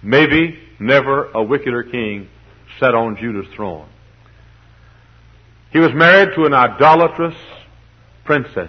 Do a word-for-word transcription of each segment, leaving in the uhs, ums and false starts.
Maybe never a wickeder king sat on Judah's throne. He was married to an idolatrous princess.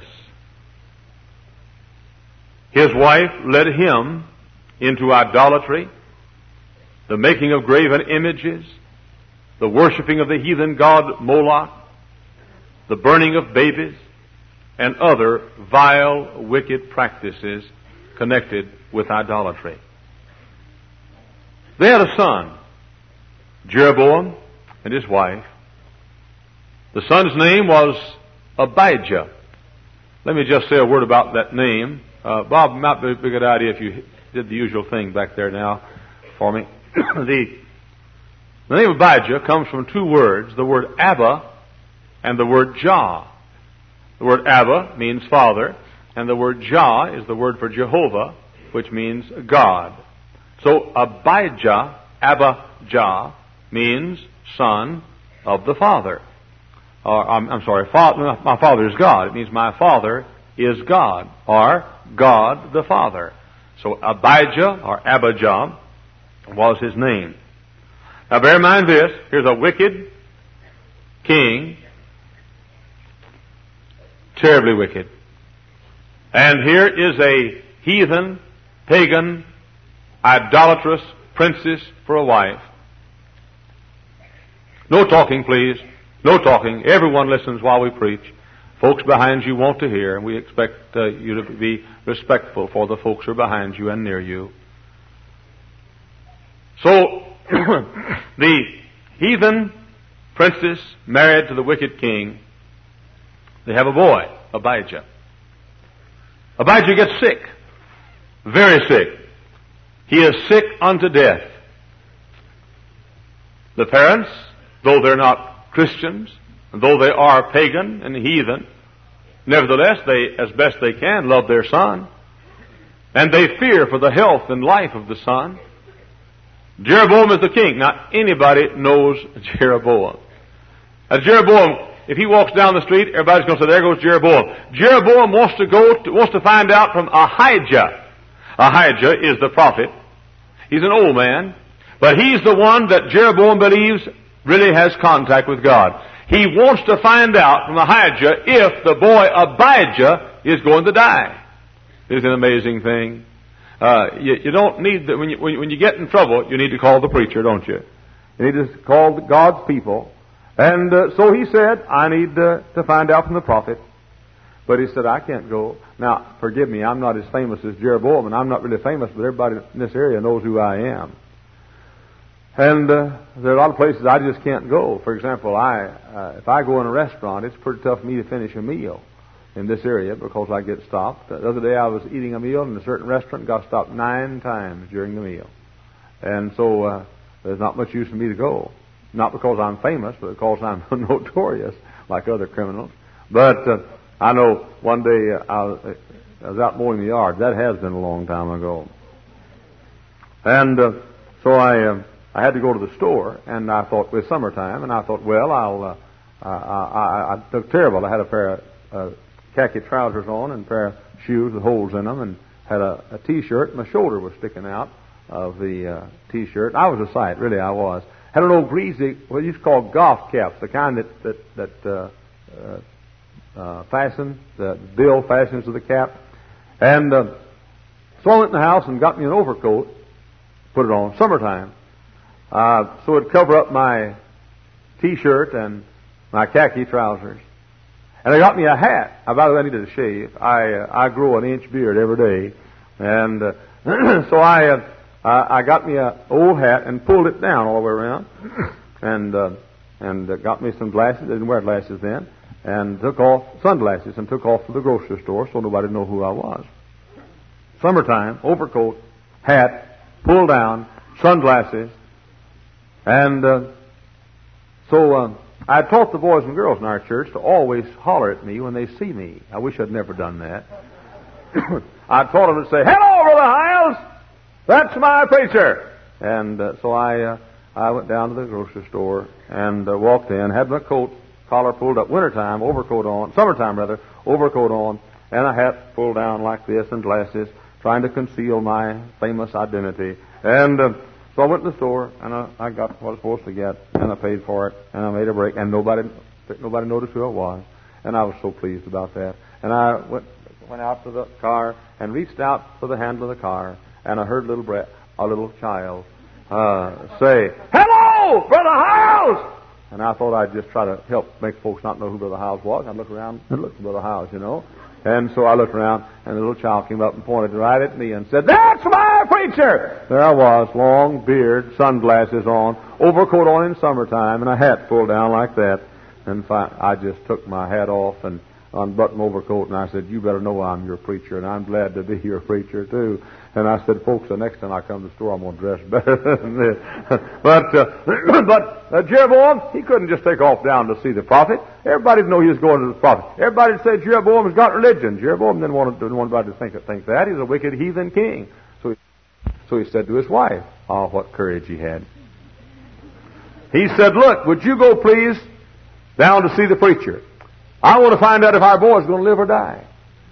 His wife led him into idolatry, the making of graven images, the worshiping of the heathen god Moloch, the burning of babies, and other vile, wicked practices connected with idolatry. They had a son, Jeroboam, and his wife. The son's name was Abijah. Let me just say a word about that name. Uh, Bob, it might be a good idea if you did the usual thing back there now for me. the, the name Abijah comes from two words, the word Abba and the word Jah. The word Abba means father, and the word Jah is the word for Jehovah, which means God. So Abijah, Abba Jah, means son of the Father. Or, I'm, I'm sorry, father, my father is God. It means my father is God, or God the Father. So Abijah, or Abijah, was his name. Now bear in mind this, here's a wicked king, terribly wicked. And here is a heathen, pagan, idolatrous princess for a wife. No talking, please. No talking. Everyone listens while we preach. Folks behind you want to hear, and we expect uh, you to be respectful for the folks who are behind you and near you. So, the heathen princess married to the wicked king, they have a boy, Abijah. Abijah gets sick, very sick. He is sick unto death. The parents, though they're not Christians, and though they are pagan and heathen, nevertheless, they, as best they can, love their son. And they fear for the health and life of the son. Jeroboam is the king. Now, anybody knows Jeroboam. Now, Jeroboam, if he walks down the street, everybody's going to say, there goes Jeroboam. Jeroboam wants to go, to, wants to find out from Ahijah. Ahijah is the prophet. He's an old man, but he's the one that Jeroboam believes really has contact with God. He wants to find out from Ahijah if the boy Abijah is going to die. It's an amazing thing. Uh, you, you don't need, the, when, you, when, you, when you get in trouble, you need to call the preacher, don't you? You need to call God's people. And uh, so he said, I need uh, to find out from the prophet. But he said, I can't go. Now, forgive me, I'm not as famous as Jeroboam, and I'm not really famous, but everybody in this area knows who I am. And uh, there are a lot of places I just can't go. For example, I uh, if I go in a restaurant, it's pretty tough for me to finish a meal in this area because I get stopped. The other day I was eating a meal in a certain restaurant, got stopped nine times during the meal. And so uh, there's not much use for me to go. Not because I'm famous, but because I'm notorious, like other criminals. But uh, I know one day uh, I, was, I was out mowing the yard. That has been a long time ago. And uh, so I... Uh, I had to go to the store, and I thought, it was summertime, and I thought, well, I'll, uh, I, I, I looked terrible. I had a pair of uh, khaki trousers on and a pair of shoes with holes in them, and had a, a T-shirt. My shoulder was sticking out of the uh, T-shirt. I was a sight, really, I was. Had an old greasy, what you used to call golf caps, the kind that, that, that uh, uh, uh, fasten, the bill fastens to the cap. And uh, so I went in the house and got me an overcoat, put it on, summertime. Uh, so it'd cover up my T-shirt and my khaki trousers. And I got me a hat. I, by the way, I needed a shave. I uh, I grow an inch beard every day. And uh, so I, uh, I I got me an old hat and pulled it down all the way around. And uh, and uh, got me some glasses. I didn't wear glasses then. And took off sunglasses and took off to the grocery store so nobody would know who I was. Summertime, overcoat, hat, pulled down, sunglasses. And uh, so uh, I taught the boys and girls in our church to always holler at me when they see me. I wish I'd never done that. I taught them to say, hello, Brother Hiles! That's my preacher! And uh, so I uh, I went down to the grocery store and uh, walked in, had my coat, collar pulled up, wintertime, overcoat on, summertime rather, overcoat on, and a hat pulled down like this and glasses, trying to conceal my famous identity. And... Uh, So I went to the store, and I, I got what I was supposed to get, and I paid for it, and I made a break, and nobody nobody noticed who it was. And I was so pleased about that. And I went went out to the car and reached out for the handle of the car, and I heard a little bre- a little child uh, say, "Hello, Brother Howes!" And I thought I'd just try to help make folks not know who Brother Howes was. I looked around and looked at Brother Howes, you know. And so I looked around, and the little child came up and pointed right at me and said, "That's my preacher!" There I was, long beard, sunglasses on, overcoat on in summertime, and a hat pulled down like that. And I just took my hat off and unbuttoned my overcoat, and I said, "You better know I'm your preacher, and I'm glad to be your preacher, too." And I said, "Folks, the next time I come to the store, I'm going to dress better than this." But, uh, but uh, Jeroboam, he couldn't just take off down to see the prophet. Everybody would know he was going to the prophet. Everybody said Jeroboam has got religion. Jeroboam didn't want, didn't want anybody to think, think that. He's a wicked heathen king. So he, so he said to his wife, oh, what courage he had. He said, "Look, would you go, please, down to see the preacher? I want to find out if our boy is going to live or die."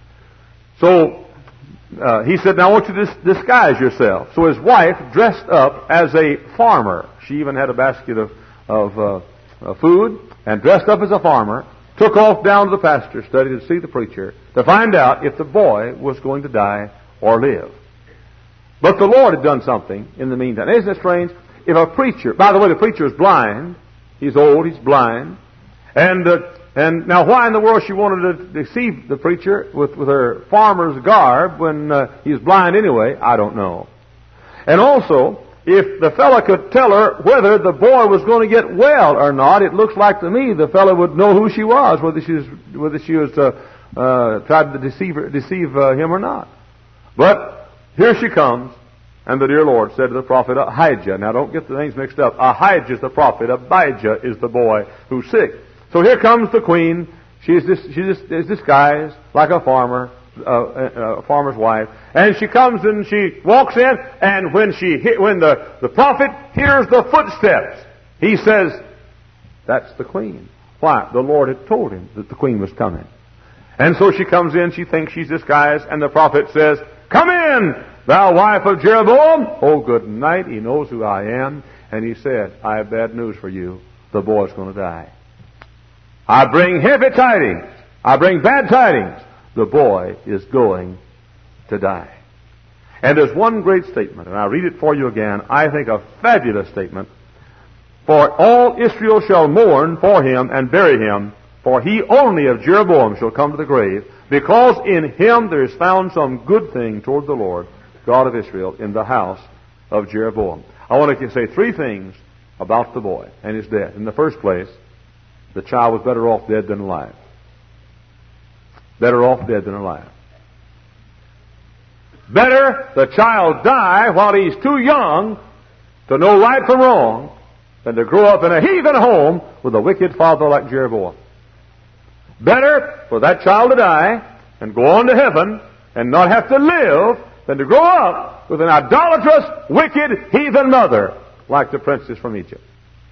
So uh, he said, "Now I want you to dis- disguise yourself." So his wife dressed up as a farmer. She even had a basket of, of uh, uh, food, and dressed up as a farmer, took off down to the pasture study to see the preacher to find out if the boy was going to die or live. But the Lord had done something in the meantime. Isn't it strange? If a preacher, by the way, the preacher is blind. He's old, he's blind. And uh, and now why in the world she wanted to deceive the preacher with, with her farmer's garb when uh, he's blind anyway, I don't know. And also, if the fellow could tell her whether the boy was going to get well or not, it looks like to me the fellow would know who she was, whether she was, whether she was uh, uh, tried to deceive, her, deceive uh, him or not. But here she comes. And the dear Lord said to the prophet Ahijah, now don't get the names mixed up. Ahijah is the prophet. Abijah is the boy who's sick. So here comes the queen. She's this, she's is disguised like a farmer, uh, a farmer's wife, and she comes and she walks in. And when she when the the prophet hears the footsteps, he says, "That's the queen." Why? The Lord had told him that the queen was coming. And so she comes in. She thinks she's disguised, and the prophet says, "Come in, thou wife of Jeroboam." "Oh, good night. He knows who I am." And he said, "I have bad news for you. The boy's going to die. I bring heavy tidings. I bring bad tidings. The boy is going to die." And there's one great statement, and I'll read it for you again. I think a fabulous statement. "For all Israel shall mourn for him and bury him, for he only of Jeroboam shall come to the grave, because in him there is found some good thing toward the Lord, God of Israel, in the house of Jeroboam." I want to say three things about the boy and his death. In the first place, the child was better off dead than alive. Better off dead than alive. Better the child die while he's too young to know right from wrong than to grow up in a heathen home with a wicked father like Jeroboam. Better for that child to die and go on to heaven and not have to live than to grow up with an idolatrous, wicked, heathen mother like the princess from Egypt.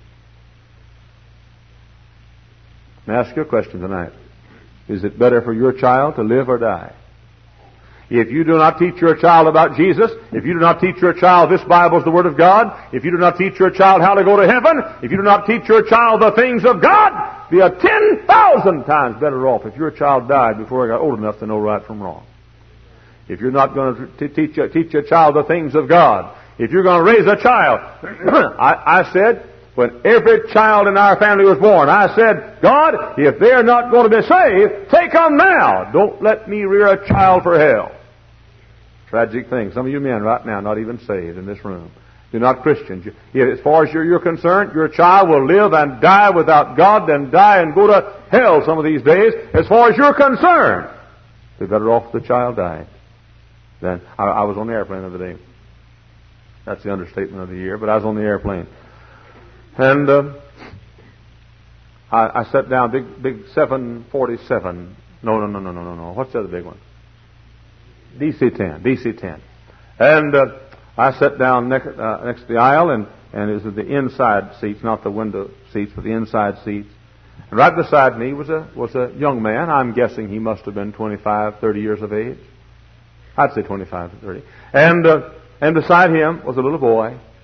Let me ask you a question tonight. Is it better for your child to live or die? If you do not teach your child about Jesus, if you do not teach your child this Bible is the Word of God, if you do not teach your child how to go to heaven, if you do not teach your child the things of God, be a ten thousand times better off if your child died before he got old enough to know right from wrong. If you're not going to teach, teach your child the things of God, if you're going to raise a child, I, I said, when every child in our family was born, I said, "God, if they're not going to be saved, take them now. Don't let me rear a child for hell." Tragic thing. Some of you men right now not even saved in this room. You're not Christians. You, as far as you're, you're concerned, your child will live and die without God, then die and go to hell some of these days. As far as you're concerned, they're better off the child died. Then I, I was on the airplane the other day. That's the understatement of the year, but I was on the airplane. And uh, I, I sat down, big big seven forty-seven. No, no, no, no, no, no, no. What's the other big one? D C ten. D C ten. And uh, I sat down next, uh, next to the aisle, and, and it was the inside seats, not the window seats, but the inside seats. And right beside me was a was a young man. I'm guessing he must have been twenty-five, thirty years of age. I'd say twenty-five to thirty. And uh, and beside him was a little boy.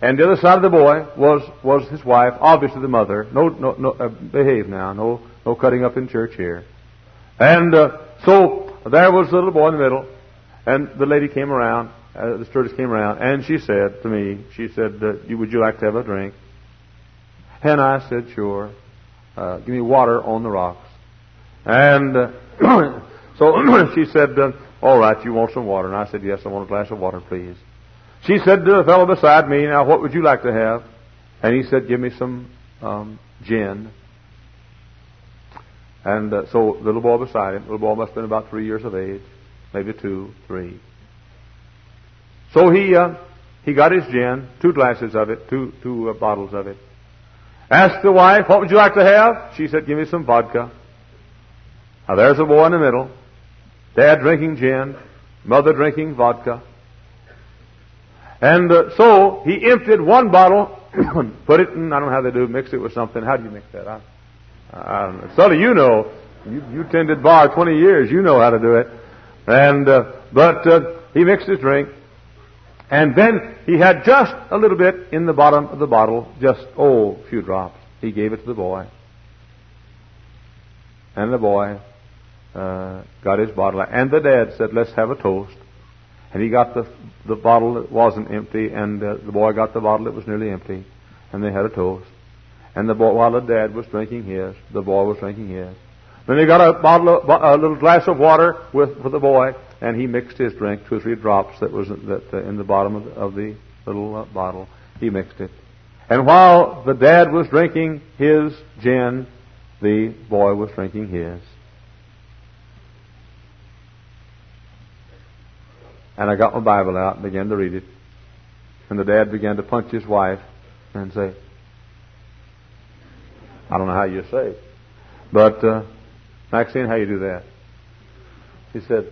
And the other side of the boy was was his wife, obviously the mother. No, no, no. Uh, behave now. No, no cutting up in church here. And uh, so there was the little boy in the middle, and the lady came around. Uh, the stewardess came around, and she said to me, she said, uh, "Would you like to have a drink?" And I said, "Sure. Uh, give me water on the rocks." And uh, so she said, uh, "All right, you want some water?" And I said, "Yes, I want a glass of water, please." She said to the fellow beside me, "Now, what would you like to have?" And he said, "Give me some um, gin." And uh, so the little boy beside him, the little boy must have been about three years of age, maybe two, three. So he uh, he got his gin, two glasses of it, two two uh, bottles of it. Asked the wife, "What would you like to have?" She said, "Give me some vodka." Now there's a boy in the middle, Dad drinking gin, Mother drinking vodka. And uh, so he emptied one bottle, put it in, I don't know how they do, mix it with something. How do you mix that? I, I don't know. Sully, you know. You, you tended bar twenty years. You know how to do it. And uh, But uh, he mixed his drink. And then he had just a little bit in the bottom of the bottle, just, oh, a few drops. He gave it to the boy. And the boy uh, got his bottle. And the dad said, "Let's have a toast." And he got the the bottle that wasn't empty, and uh, the boy got the bottle that was nearly empty. And they had a toast. And the boy, while the dad was drinking his, the boy was drinking his. Then they got a bottle, of, a little glass of water with for the boy, and he mixed his drink, two or three drops that was that uh, in the bottom of the, of the little uh, bottle. He mixed it. And while the dad was drinking his gin, the boy was drinking his. And I got my Bible out and began to read it. And the dad began to punch his wife and say, I don't know how you say, but uh, Maxine, how you do that? He said,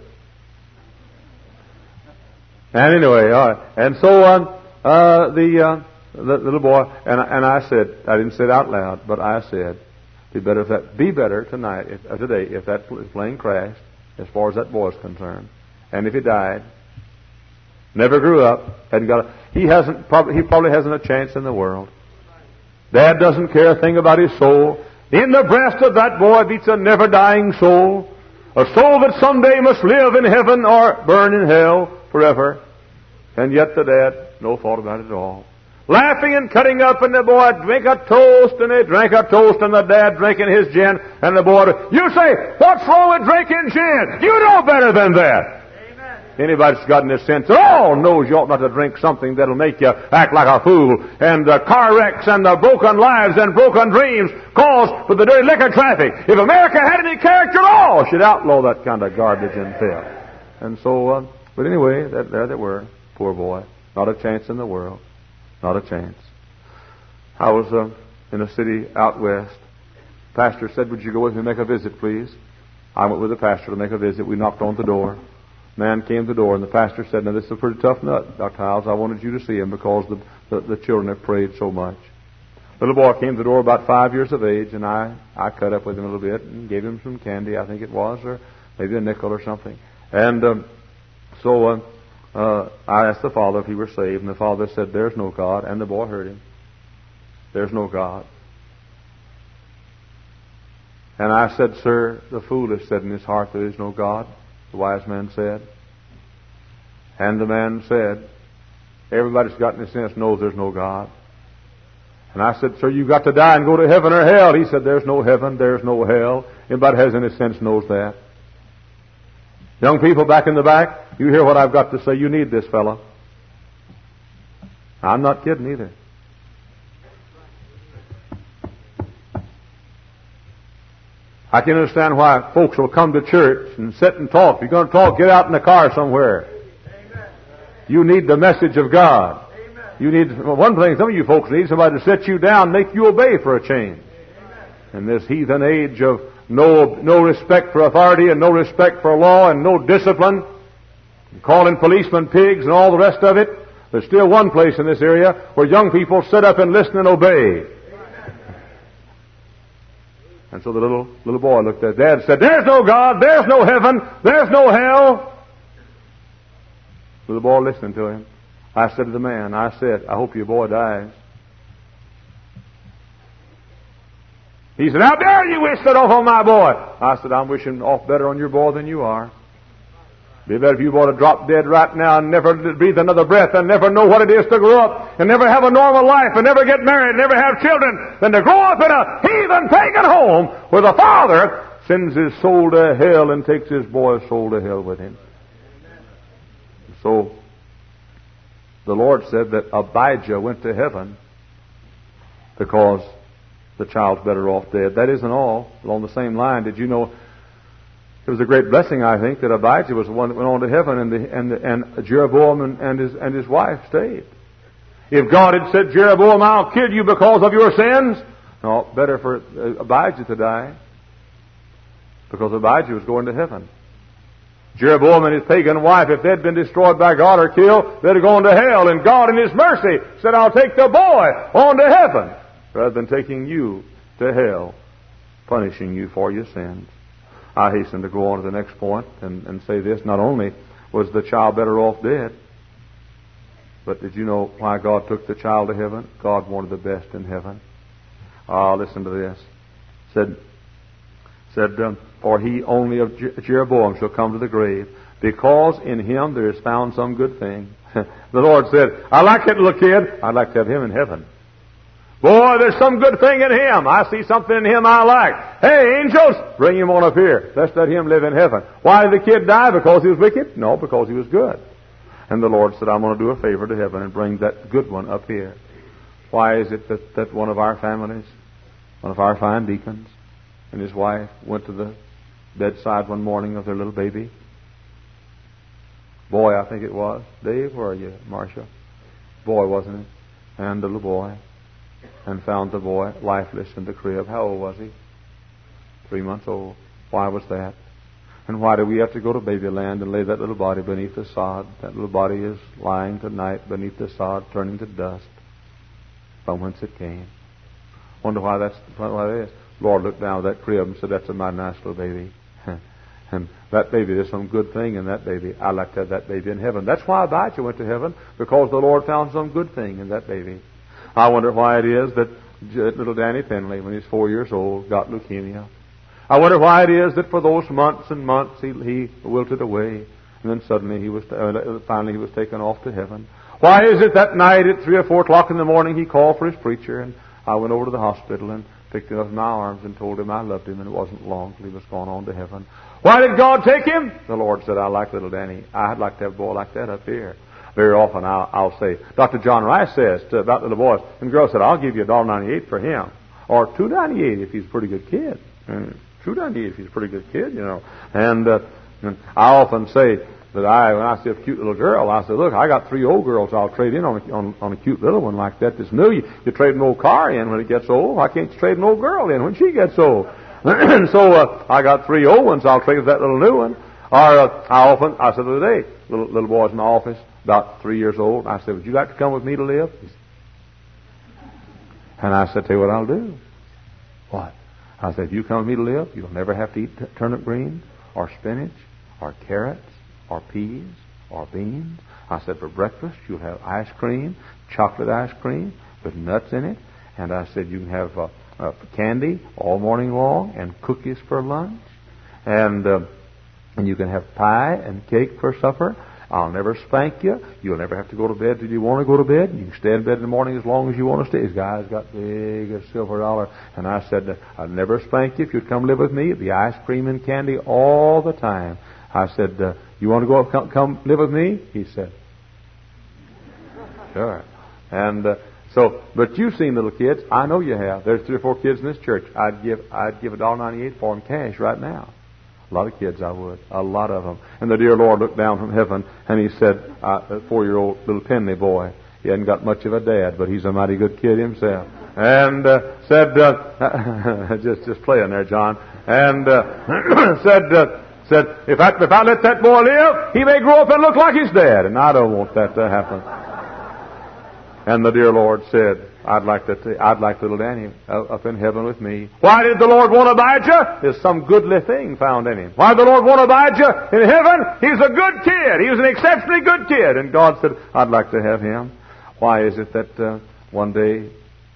and anyway, all right. And so on, uh, the, uh, the little boy, and, and I said, I didn't say it out loud, but I said, be better if that, be better tonight, if, uh, today, if that plane crashed, as far as that boy is concerned. And if he died, never grew up, hadn't got a, he hasn't, probably, he probably hasn't a chance in the world. Dad doesn't care a thing about his soul. In the breast of that boy beats a never-dying soul, a soul that someday must live in heaven or burn in hell forever. And yet the dad, no fault about it at all. Laughing and cutting up, and the boy drink a toast, and they drank a toast, and the dad drinking his gin, and the boy, you say, what's wrong with drinking gin? You know better than that. Anybody that's got any sense at all knows you ought not to drink something that'll make you act like a fool. And uh, car wrecks and uh, broken lives and broken dreams caused by the dirty liquor traffic. If America had any character at all, she'd outlaw that kind of garbage and filth. And so, uh, but anyway, that, there they were. Poor boy. Not a chance in the world. Not a chance. I was uh, in a city out west. The pastor said, would you go with me and make a visit, please? I went with the pastor to make a visit. We knocked on the door. Man came to the door, and the pastor said, now, this is a pretty tough nut, Doctor Hiles. I wanted you to see him because the, the, the children have prayed so much. The little boy came to the door about five years of age, and I, I cut up with him a little bit and gave him some candy, I think it was, or maybe a nickel or something. And um, so uh, uh, I asked the father if he were saved, and the father said, there's no God. And the boy heard him. There's no God. And I said, sir, the fool has said in his heart there is no God. The wise man said. And the man said, everybody that's got any sense knows there's no God. And I said, sir, you've got to die and go to heaven or hell. He said, there's no heaven, there's no hell. Anybody has any sense knows that. Young people back in the back, you hear what I've got to say. You need this fellow. I'm not kidding either. I can understand why folks will come to church and sit and talk. If you're going to talk, get out in the car somewhere. Amen. You need the message of God. Amen. You need, well, one thing some of you folks need, somebody to sit you down, make you obey for a change. Amen. In this heathen age of no, no respect for authority and no respect for law and no discipline, calling policemen pigs and all the rest of it, there's still one place in this area where young people sit up and listen and obey. And so the little little boy looked at Dad and said, there's no God, there's no heaven, there's no hell. The little boy listened to him. I said to the man, I said, I hope your boy dies. He said, how dare you wish that off on my boy? I said, I'm wishing off better on your boy than you are. Be better if you were to drop dead right now and never breathe another breath and never know what it is to grow up and never have a normal life and never get married and never have children than to grow up in a heathen pagan home where the father sends his soul to hell and takes his boy's soul to hell with him. So the Lord said that Abijah went to heaven because the child's better off dead. That isn't all. Along the same line, did you know it was a great blessing, I think, that Abijah was the one that went on to heaven and the, and, the, and Jeroboam and, and, his, and his wife stayed. If God had said, Jeroboam, I'll kill you because of your sins, no, better for Abijah to die because Abijah was going to heaven. Jeroboam and his pagan wife, if they'd been destroyed by God or killed, they'd have gone to hell. And God in His mercy said, I'll take the boy on to heaven rather than taking you to hell, punishing you for your sins. I hasten to go on to the next point and, and say this. Not only was the child better off dead, but did you know why God took the child to heaven? God wanted the best in heaven. Ah, listen to this. Said, said, um, for he only of Jeroboam shall come to the grave, because in him there is found some good thing. The Lord said, I like that little kid. I'd like to have him in heaven. Boy, there's some good thing in him. I see something in him I like. Hey, angels, bring him on up here. Let's let him live in heaven. Why did the kid die? Because he was wicked? No, because he was good. And the Lord said, I'm going to do a favor to heaven and bring that good one up here. Why is it that, that one of our families, one of our fine deacons, and his wife went to the bedside one morning of their little baby? Boy, I think it was. Dave, where are you, Marcia? Boy, wasn't it? And the little boy. And found the boy lifeless in the crib. How old was he? Three months old. Why was that? And why do we have to go to Babyland and lay that little body beneath the sod? That little body is lying tonight beneath the sod, turning to dust from whence it came. Wonder why that's why that is. Lord looked down at that crib and said, that's a mighty nice little baby. And that baby, there's some good thing in that baby. I'd like to have that baby in heaven. That's why Abijah went to heaven, because the Lord found some good thing in that baby. I wonder why it is that little Danny Finley, when he was four years old, got leukemia. I wonder why it is that for those months and months he, he wilted away, and then suddenly he was, uh, finally he was taken off to heaven. Why is it that night at three or four o'clock in the morning he called for his preacher, and I went over to the hospital and picked him up in my arms and told him I loved him, and it wasn't long till he was gone on to heaven. Why did God take him? The Lord said, I like little Danny. I'd like to have a boy like that up here. Very often I'll, I'll say, Doctor John Rice says to, about little boys, and the girl said, I'll give you a dollar ninety-eight for him, or two ninety-eight if he's a pretty good kid. And two ninety-eight if he's a pretty good kid, you know. And, uh, and I often say that I, when I see a cute little girl, I say, look, I got three old girls I'll trade in on a, on, on a cute little one like that that's new. You, you trade an old car in when it gets old. Why can't you trade an old girl in when she gets old? And so uh, I got three old ones I'll trade with that little new one. Or uh, I often, I said the other day, little, little boys in the office, about three years old, I said, would you like to come with me to live? And I said, tell you what I'll do. What? I said, if you come with me to live, you'll never have to eat t- turnip greens, or spinach, or carrots, or peas, or beans. I said, for breakfast, you'll have ice cream, chocolate ice cream, with nuts in it. And I said, you can have uh, uh, candy all morning long, and cookies for lunch. And, uh, and you can have pie and cake for supper. I'll never spank you. You'll never have to go to bed till you want to go to bed. You can stay in bed in the morning as long as you want to stay. His guy's got big as silver dollar. And I said, I'd never spank you if you'd come live with me. It'd be ice cream and candy all the time. I said, uh, you want to go come, come live with me? He said, sure. And uh, so, but you've seen little kids. I know you have. There's three or four kids in this church. I'd give I'd give a dollar ninety-eight for them cash right now. A lot of kids I would. A lot of them. And the dear Lord looked down from heaven and He said, uh, a four-year-old little Penley boy, he hadn't got much of a dad, but he's a mighty good kid himself. And uh, said, uh, just just playing there, John. And uh, said, uh, said, if I, if I let that boy live, he may grow up and look like his dad. And I don't want that to happen. And the dear Lord said, I'd like to, I'd like little Danny up in heaven with me. Why did the Lord want Abijah? There's some goodly thing found in him. Why did the Lord want Abijah in heaven? He's a good kid. He was an exceptionally good kid. And God said, I'd like to have him. Why is it that uh, one day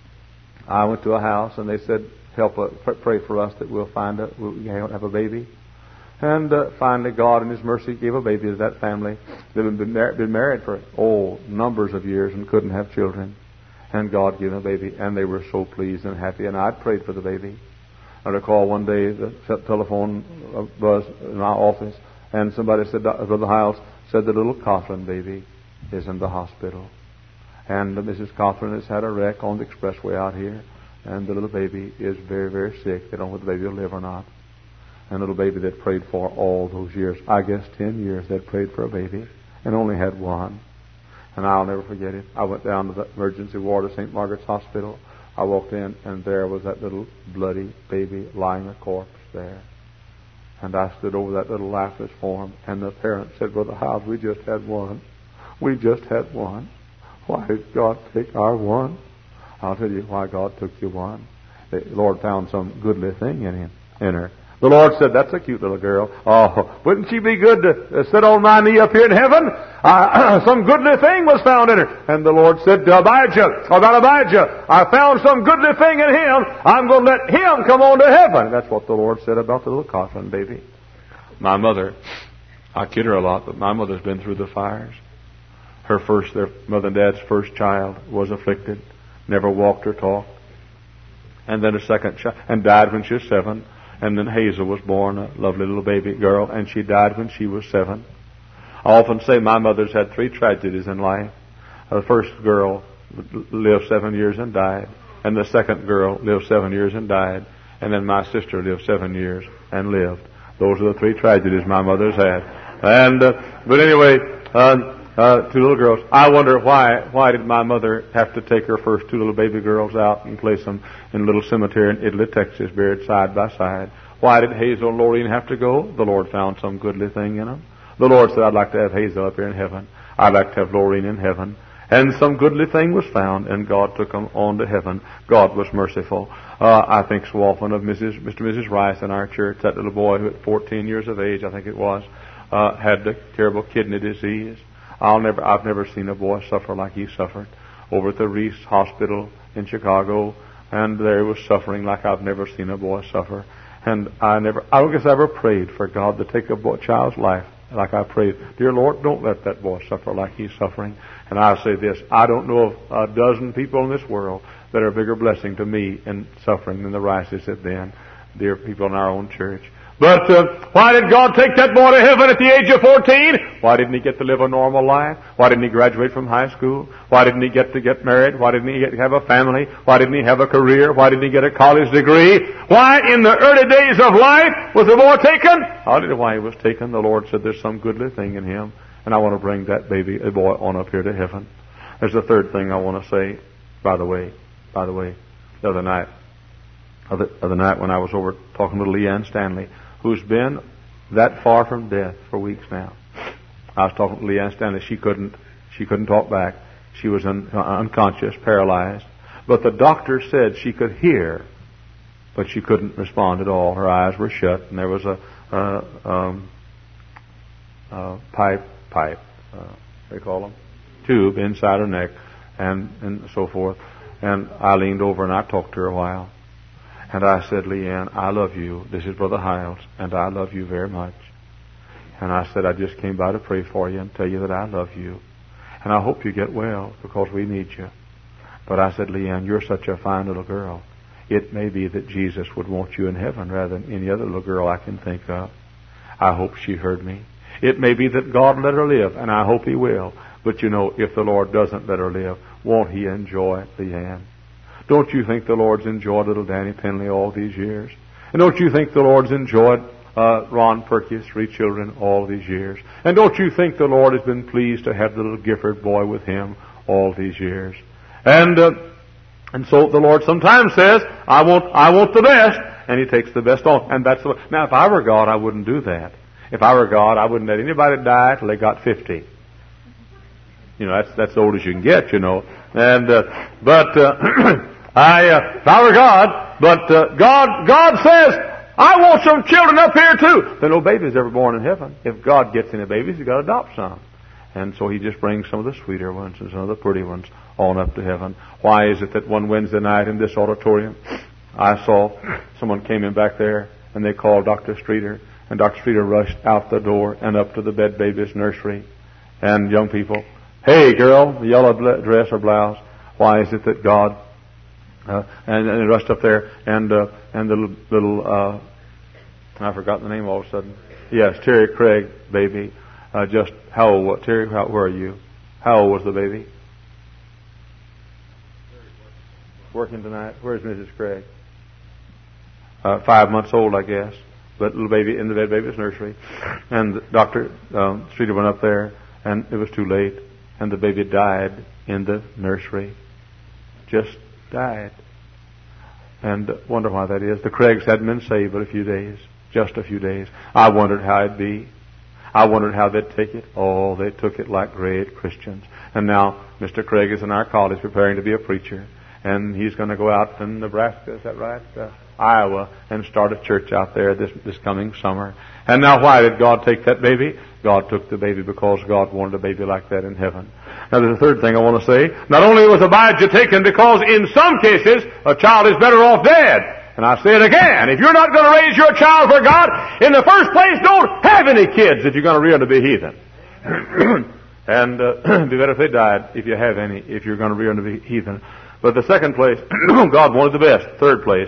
I went to a house and they said, help, uh, pray for us that we'll find a, we'll have a baby. And uh, finally, God in His mercy gave a baby to that family. They've been, mar- been married for, oh, numbers of years and couldn't have children. And God gave them a baby, and they were so pleased and happy. And I prayed for the baby. I recall one day the telephone was in my office, and somebody said, Brother Hiles said the little Coughlin baby is in the hospital. And Missus Coughlin has had a wreck on the expressway out here, and the little baby is very, very sick. They don't know if the baby will live or not. And little baby that prayed for all those years, I guess ten years they'd prayed for a baby and only had one. And I'll never forget it. I went down to the emergency ward of Saint Margaret's Hospital. I walked in and there was that little bloody baby lying a corpse there. And I stood over that little lifeless form, and the parent said, Brother Hiles, we just had one. We just had one. Why did God take our one? I'll tell you why God took you one. The Lord found some goodly thing in him, in her. The Lord said, that's a cute little girl. Oh, wouldn't she be good to uh, sit on my knee up here in heaven? Uh, some goodly thing was found in her. And the Lord said to Abijah, about Abijah, I found some goodly thing in him. I'm going to let him come on to heaven. That's what the Lord said about the little Coughlin baby. My mother, I kid her a lot, but my mother's been through the fires. Her first, their mother and dad's first child was afflicted, never walked or talked. And then a second child, and died when she was seven. And then Hazel was born, a lovely little baby girl, and she died when she was seven. I often say my mother's had three tragedies in life. The first girl lived seven years and died. And the second girl lived seven years and died. And then my sister lived seven years and lived. Those are the three tragedies my mother's had. And, uh, but anyway, uh, Uh, two little girls. I wonder why why did my mother have to take her first two little baby girls out and place them in a little cemetery in Italy, Texas, buried side by side? Why did Hazel and Lorraine have to go? The Lord found some goodly thing in them. The Lord said, I'd like to have Hazel up here in heaven. I'd like to have Lorraine in heaven. And some goodly thing was found, and God took them on to heaven. God was merciful. Uh, I think so often of Missus Mister and Missus Rice in our church, that little boy who at fourteen years of age, I think it was, uh, had the terrible kidney disease. I'll never, I've never seen a boy suffer like he suffered over at the Reese Hospital in Chicago, and there he was suffering like I've never seen a boy suffer. And I never, I don't guess I ever prayed for God to take a boy, child's life like I prayed. Dear Lord, don't let that boy suffer like he's suffering. And I say this, I don't know of a dozen people in this world that are a bigger blessing to me in suffering than the Rices have been, dear people in our own church. But uh, why did God take that boy to heaven at the age of fourteen? Why didn't he get to live a normal life? Why didn't he graduate from high school? Why didn't he get to get married? Why didn't he get to have a family? Why didn't he have a career? Why didn't he get a college degree? Why in the early days of life was the boy taken? I don't know why he was taken. The Lord said there's some goodly thing in him, and I want to bring that baby, a boy, on up here to heaven. There's a third thing I want to say, by the way, by the way, the other night, other, other night when I was over talking to Leanne Stanley, who's been that far from death for weeks now. I was talking to Leanne Stanley. She couldn't, she couldn't talk back. She was un, uh, unconscious, paralyzed. But the doctor said she could hear, but she couldn't respond at all. Her eyes were shut, and there was a, uh, um, uh, pipe, pipe, uh, what do they call them? Tube inside her neck, and, and so forth. And I leaned over and I talked to her a while. And I said, Leanne, I love you. This is Brother Hiles, and I love you very much. And I said, I just came by to pray for you and tell you that I love you. And I hope you get well, because we need you. But I said, Leanne, you're such a fine little girl. It may be that Jesus would want you in heaven rather than any other little girl I can think of. I hope she heard me. It may be that God let her live, and I hope He will. But you know, if the Lord doesn't let her live, won't He enjoy Leanne? Don't you think the Lord's enjoyed little Danny Penley all these years? And don't you think the Lord's enjoyed uh, Ron Perkins, three children, all these years? And don't you think the Lord has been pleased to have the little Gifford boy with Him all these years? And uh, and so the Lord sometimes says, I want I want the best, and He takes the best on. And that's the, now, if I were God, I wouldn't do that. If I were God, I wouldn't let anybody die till they got fifty. You know, that's that's as old as you can get, you know. And uh, but uh, I, uh, if I were God, but uh, God, God says, I want some children up here too. There are no babies ever born in heaven. If God gets any babies, He's got to adopt some. And so He just brings some of the sweeter ones and some of the pretty ones on up to heaven. Why is it that one Wednesday night in this auditorium, I saw someone came in back there and they called Doctor Streeter, and Doctor Streeter rushed out the door and up to the bed baby's nursery. And young people, hey girl, the yellow dress or blouse, why is it that God, uh, and, and they rushed up there and, uh, and the little, little uh, I forgot the name all of a sudden. Yes, Terry Craig baby. Uh, just how old was Terry? How, where are you? How old was the baby? Working tonight. Where's Missus Craig? Uh, five months old, I guess. But little baby in the bed baby's nursery, and Doctor Um, Streeter went up there, and it was too late, and the baby died in the nursery. Just died. And wonder why that is. The Craigs hadn't been saved but a few days, just a few days. I wondered how it'd be. I wondered how they'd take it. Oh, they took it like great Christians. And now Mister Craig is in our college preparing to be a preacher. And he's going to go out in Nebraska, is that right? Uh, Iowa, and start a church out there this, this coming summer. And now why did God take that baby? God took the baby because God wanted a baby like that in heaven. Now there's a third thing I want to say. Not only was Abijah taken because in some cases a child is better off dead. And I say it again, if you're not going to raise your child for God, in the first place, don't have any kids if you're going to rear them to be heathen. And uh, it'd be better if they died, if you have any, if you're going to rear them to be heathen. But the second place, God wanted the best. Third place,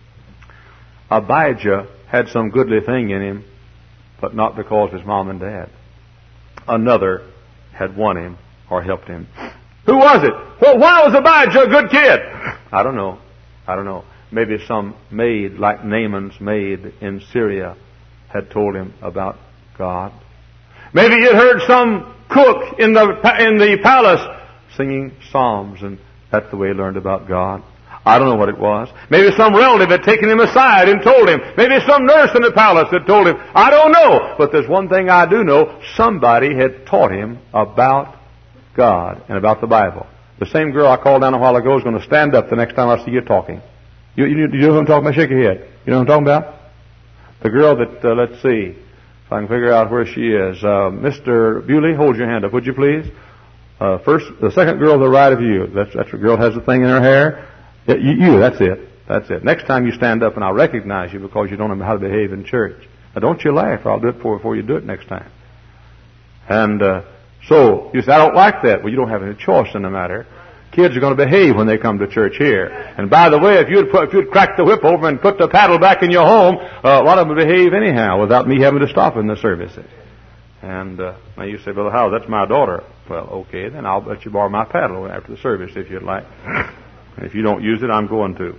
Abijah had some goodly thing in him, but not because of his mom and dad. Another had won him or helped him. Who was it? Well, why was Abijah a good kid? I don't know. I don't know. Maybe some maid, like Naaman's maid in Syria, had told him about God. Maybe he had heard some cook in the in the palace singing psalms, and that's the way he learned about God. I don't know what it was. Maybe some relative had taken him aside and told him. Maybe some nurse in the palace had told him. I don't know. But there's one thing I do know. Somebody had taught him about God and about the Bible. The same girl I called down a while ago is going to stand up the next time I see you talking. You, you, you know who I'm talking about? Shake your head. You know what I'm talking about? The girl that, uh, let's see, if I can figure out where she is. Uh, Mister Bewley, hold your hand up, would you please? Uh, first, the second girl to the right of you. That's, that's the girl that has the thing in her hair. Yeah, you, you, that's it. That's it. Next time you stand up and I'll recognize you because you don't know how to behave in church. Now don't you laugh or I'll do it for before you do it next time. And, uh, so, you say, I don't like that. Well, you don't have any choice in the matter. Kids are going to behave when they come to church here. And by the way, if you'd put, if you'd crack the whip over and put the paddle back in your home, uh, a lot of them would behave anyhow without me having to stop in the services. And uh, now you say, well, how? That's my daughter. Well, okay, then I'll let you borrow my paddle after the service if you'd like. And if you don't use it, I'm going to.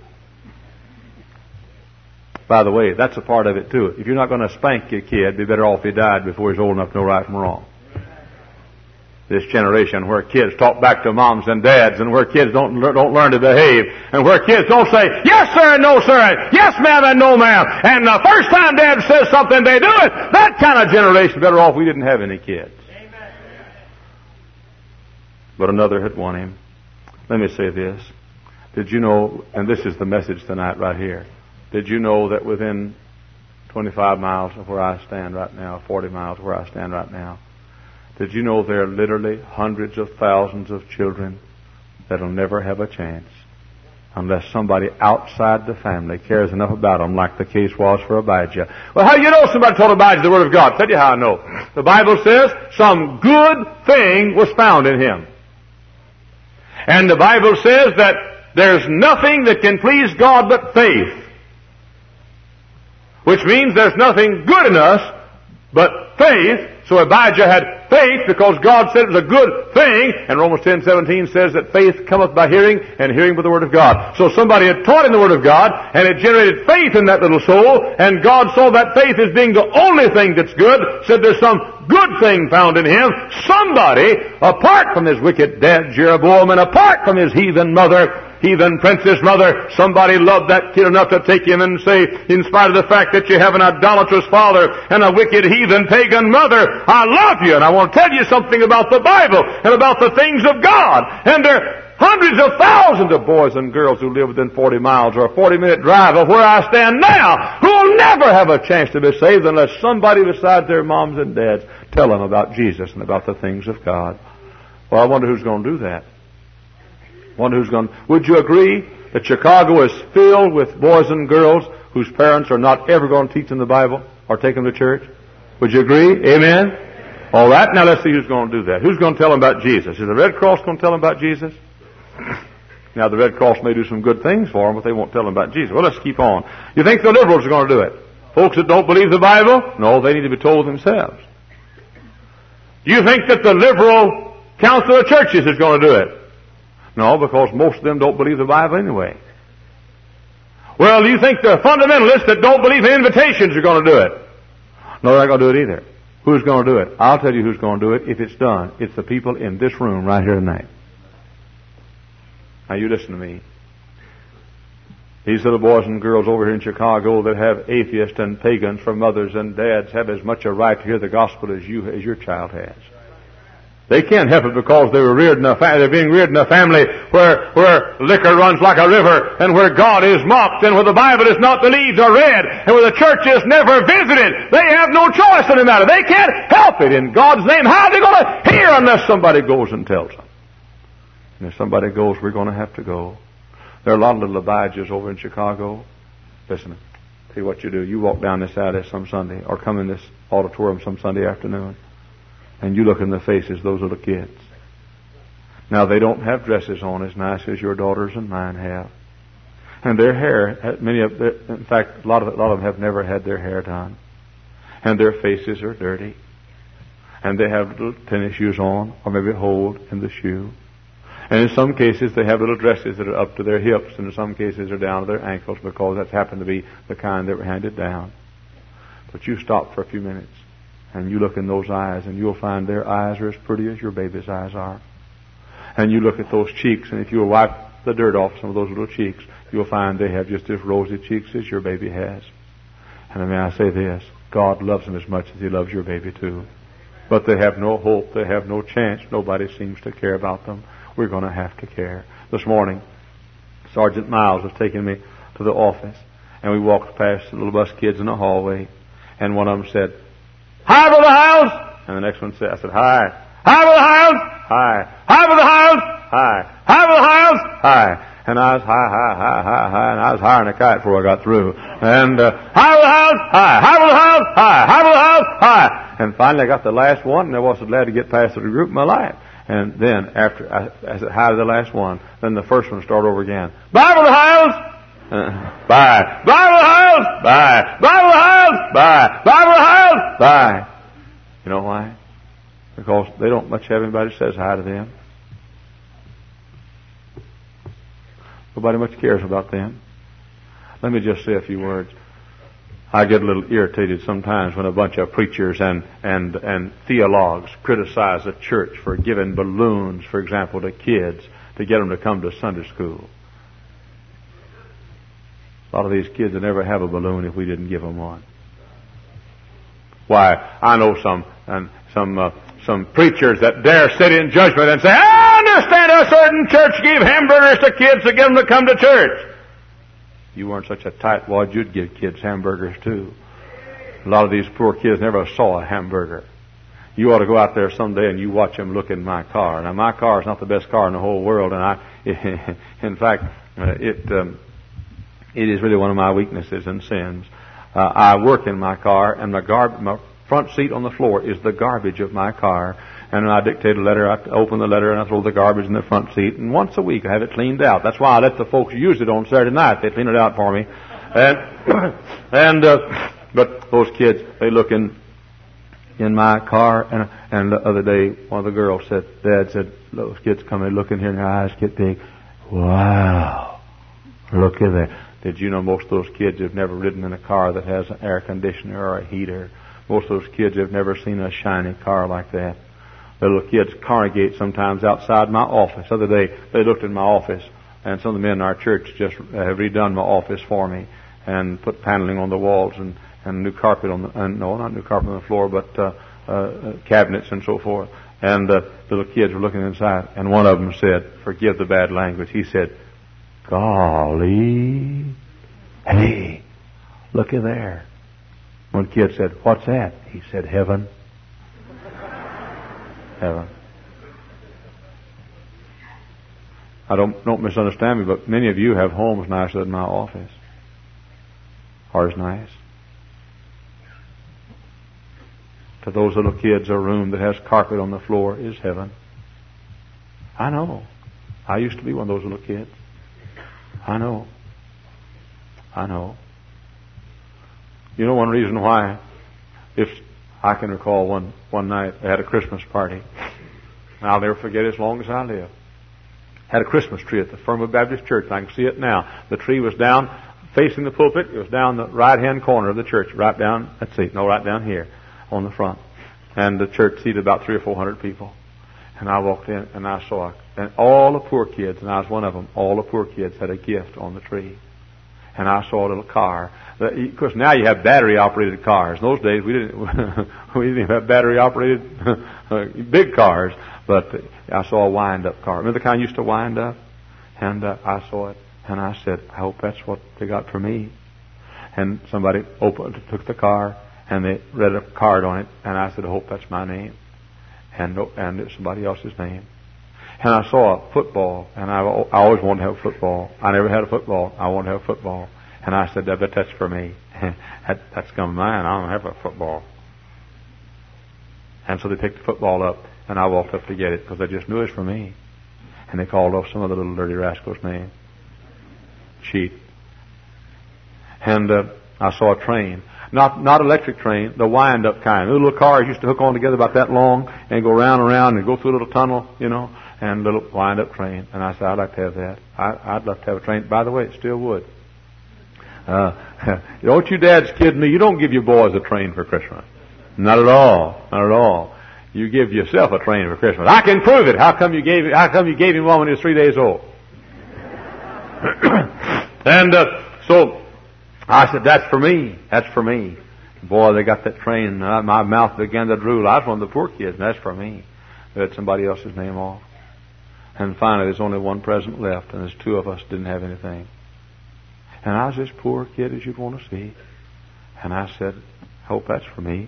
By the way, that's a part of it too. If you're not going to spank your kid, it'd be better off he died before he's old enough to know right from wrong. This generation where kids talk back to moms and dads, and where kids don't don't learn to behave, and where kids don't say yes sir and no sir, and yes ma'am and no ma'am, and the first time dad says something they do it. That kind of generation, better off we didn't have any kids. Amen. But another had won him. Let me say this. Did you know, and this is the message tonight right here, did you know that within twenty-five miles of where I stand right now, forty miles of where I stand right now, did you know there are literally hundreds of thousands of children that will never have a chance unless somebody outside the family cares enough about them, like the case was for Abijah? Well, how do you know somebody told Abijah the Word of God? I'll tell you how I know. The Bible says some good thing was found in him. And the Bible says that there's nothing that can please God but faith. Which means there's nothing good in us but faith. So Abijah had faith because God said it was a good thing. And Romans ten seventeen says that faith cometh by hearing, and hearing by the Word of God. So somebody had taught him the Word of God, and it generated faith in that little soul, and God saw that faith as being the only thing that's good, said there's some good thing found in him. Somebody, apart from his wicked dad Jeroboam, and apart from his heathen mother, heathen princess mother, somebody loved that kid enough to take him and say, in spite of the fact that you have an idolatrous father and a wicked heathen pagan mother, I love you, and I want to tell you something about the Bible and about the things of God. And there are hundreds of thousands of boys and girls who live within forty miles or a forty-minute drive of where I stand now who will never have a chance to be saved unless somebody besides their moms and dads tell them about Jesus and about the things of God. Well, I wonder who's going to do that. I wonder who's going to... Would you agree that Chicago is filled with boys and girls whose parents are not ever going to teach them the Bible or take them to church? Would you agree? Amen? All right, now let's see who's going to do that. Who's going to tell them about Jesus? Is the Red Cross going to tell them about Jesus? Now, the Red Cross may do some good things for them, but they won't tell them about Jesus. Well, let's keep on. You think the liberals are going to do it? Folks that don't believe the Bible? No, they need to be told themselves. Do you think that the liberal council of churches is going to do it? No, because most of them don't believe the Bible anyway. Well, do you think the fundamentalists that don't believe in invitations are going to do it? No, they're not going to do it either. Who's going to do it? I'll tell you who's going to do it if it's done. It's the people in this room right here tonight. Now, you listen to me. These little boys and girls over here in Chicago that have atheists and pagans for mothers and dads have as much a right to hear the gospel as you, as your child has. They can't help it because they were reared in a fa- they're being reared in a family where, where liquor runs like a river and where God is mocked and where the Bible is not believed or read and where the church is never visited. They have no choice in the matter. They can't help it in God's name. How are they going to hear unless somebody goes and tells them? And if somebody goes, we're going to have to go. There are a lot of little Abijahs over in Chicago. Listen, tell you what you do. You walk down this alley some Sunday or come in this auditorium some Sunday afternoon and you look in the faces of those little kids. Now, they don't have dresses on as nice as your daughters and mine have. And their hair, many of them, in fact, a lot of, a lot of them have never had their hair done. And their faces are dirty. And they have little tennis shoes on or maybe a hole in the shoe. And in some cases, they have little dresses that are up to their hips, and in some cases are down to their ankles because that's happened to be the kind that were handed down. But you stop for a few minutes, and you look in those eyes, and you'll find their eyes are as pretty as your baby's eyes are. And you look at those cheeks, and if you'll wipe the dirt off some of those little cheeks, you'll find they have just as rosy cheeks as your baby has. And may I say this, God loves them as much as He loves your baby too. But they have no hope, they have no chance, nobody seems to care about them. We're going to have to care. This morning, Sergeant Miles was taking me to the office, and we walked past the little bus kids in the hallway, and one of them said, "Hi, Brother Hiles!" And the next one said, I said, "Hi." "Hi, Brother Hiles!" "Hi." "Hi, Brother Hiles!" "Hi." "Hi, Brother Hiles!" "Hi." And I was hi, hi, hi, hi, hi, and I was hiring a kite before I got through. And, uh, "Hi, Brother Hiles!" "Hi." "Hi, Brother Hiles!" "Hi." "Hi, Brother Hiles!" "Hi." And finally I got the last one, and I was so glad to get past the group in my life. And then, after I, I said hi to the last one, then the first one started over again. "Bye, Brother Hiles!" Uh, bye. "Bye, Brother Hiles!" Bye. "Bye, Brother Hiles!" Bye. "Bye, Brother Hiles!" Bye. You know why? Because they don't much have anybody that says hi to them. Nobody much cares about them. Let me just say a few words. I get a little irritated sometimes when a bunch of preachers and, and, and theologues criticize the church for giving balloons, for example, to kids to get them to come to Sunday school. A lot of these kids would never have a balloon if we didn't give them one. Why, I know some and some uh, some preachers that dare sit in judgment and say, "I understand a certain church gave hamburgers to kids to get them to come to church." You weren't such a tightwad, you'd give kids hamburgers too. A lot of these poor kids never saw a hamburger. You ought to go out there someday and you watch them look in my car. Now, my car is not the best car in the whole world, and I, in fact, uh, it um, it is really one of my weaknesses and sins. Uh, I work in my car, and my, gar- my front seat on the floor is the garbage of my car. And when I dictate a letter, I open the letter and I throw the garbage in the front seat. And once a week I have it cleaned out. That's why I let the folks use it on Saturday night. They clean it out for me. And, and uh, but those kids, they look in in my car. And, and the other day, one of the girls said, Dad said, those kids come and look in here and their eyes get big. Wow. Look at that. Did you know most of those kids have never ridden in a car that has an air conditioner or a heater? Most of those kids have never seen a shiny car like that. The little kids congregate sometimes outside my office. The other day, they looked in my office And some of the men in our church just have redone my office for me and put paneling on the walls and, and new carpet on the, and no, not new carpet on the floor, but uh, uh, cabinets and so forth. And the uh, little kids were looking inside, and one of them said, forgive the bad language, he said, golly, hey, looky there. One kid said, what's that? He said, heaven. Heaven. I don't, don't misunderstand me, but many of you have homes nicer than my office. Ours nice. To those little kids, a room that has carpet on the floor is heaven. I know. I used to be one of those little kids. I know. I know. You know one reason why? If I can recall one, one night, they had a Christmas party. I'll never forget it as long as I live. Had a Christmas tree at the Firmwood Baptist Church. I can see it now. The tree was down facing the pulpit. It was down the right-hand corner of the church, right down, let's see, no, right down here on the front. And the church seated about three or four hundred people. And I walked in and I saw it. And all the poor kids, and I was one of them, all the poor kids had a gift on the tree. And I saw a little car. Of course, now you have battery-operated cars. In those days, we didn't we didn't even have battery-operated big cars. But I saw a wind-up car. Remember the kind used to wind up? And uh, I saw it, and I said, I hope that's what they got for me. And somebody opened, took the car, and they read a card on it, and I said, I hope that's my name. And and it's somebody else's name. And I saw a football, and I, I always wanted to have a football. I never had a football. I wanted to have a football. And I said, I bet that's for me. that, that's come mine. I don't have a football. And so they picked the football up, and I walked up to get it because I just knew it was for me. And they called off some other little dirty rascal's name. Cheat. And uh, I saw a train. Not not electric train, the wind-up kind. The little cars used to hook on together about that long and go round and round and go through a little tunnel, you know, and a little wind-up train. And I said, I'd like to have that. I, I'd love to have a train. By the way, it still would. Uh, don't you dads kid me. You don't give your boys a train for Christmas. Not at all. Not at all. You give yourself a train for Christmas. I can prove it. How come you gave How come you gave him one when he was three days old? and uh, so I said, that's for me. That's for me. Boy, they got that train. Uh, my mouth began to drool. I was one of the poor kids, and that's for me. They had somebody else's name off. And finally, there's only one present left, and there's two of us didn't have anything. And I was this poor kid as you'd want to see. And I said, hope that's for me.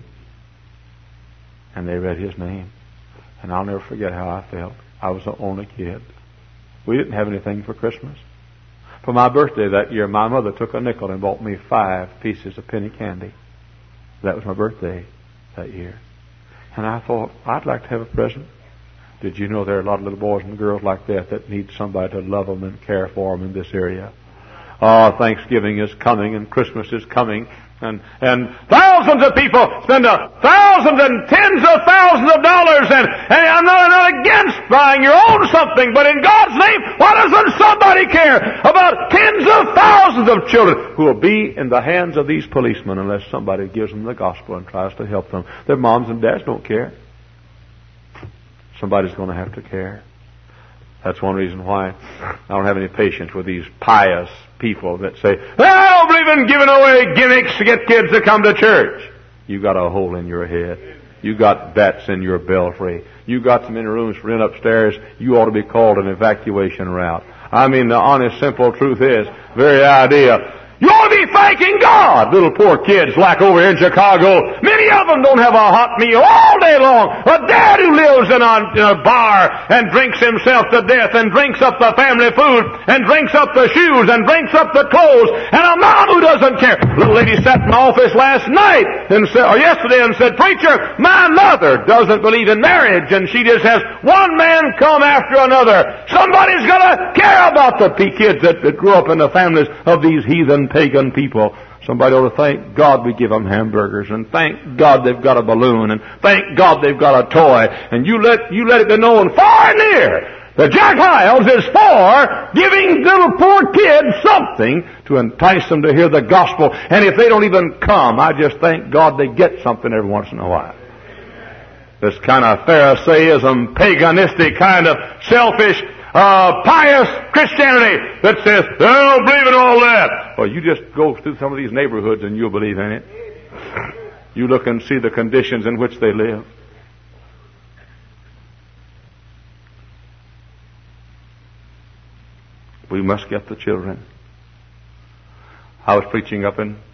And they read his name. And I'll never forget how I felt. I was the only kid. We didn't have anything for Christmas. For my birthday that year, my mother took a nickel and bought me five pieces of penny candy. That was my birthday that year. And I thought, I'd like to have a present. Did you know there are a lot of little boys and girls like that that need somebody to love them and care for them in this area? Oh, Thanksgiving is coming and Christmas is coming. And, and thousands of people spend a thousands and tens of thousands of dollars, and, and I'm not, not against buying your own something, but in God's name, why doesn't somebody care about tens of thousands of children who will be in the hands of these policemen unless somebody gives them the gospel and tries to help them? Their moms and dads don't care. Somebody's going to have to care. That's one reason why I don't have any patience with these pious people that say, I don't believe in giving away gimmicks to get kids to come to church. You got a hole in your head. You got bats in your belfry. You got some inner rooms for rent upstairs. You ought to be called an evacuation route. I mean, the honest, simple truth is, very idea, you ought to be thanking God. Little poor kids like over here in Chicago, many of them don't have a hot meal all day long. A dad who lives in a, in a bar and drinks himself to death and drinks up the family food and drinks up the shoes and drinks up the clothes, and a mom who doesn't care. A little lady sat in my office last night and said, or yesterday and said, preacher, my mother doesn't believe in marriage and she just has one man come after another. Somebody's got to care about the kids that, that grew up in the families of these heathen pagan people. Somebody ought to thank God we give them hamburgers, and thank God they've got a balloon, and thank God they've got a toy, and you let you let it be known far and near that Jack Hyles is for giving little poor kids something to entice them to hear the gospel. And if they don't even come, I just thank God they get something every once in a while. This kind of Pharisaism, paganistic kind of selfish uh, pious Christianity that says, they don't believe in all that. Well, you just go through some of these neighborhoods and you'll believe in it. You look and see the conditions in which they live. We must get the children. I was preaching up in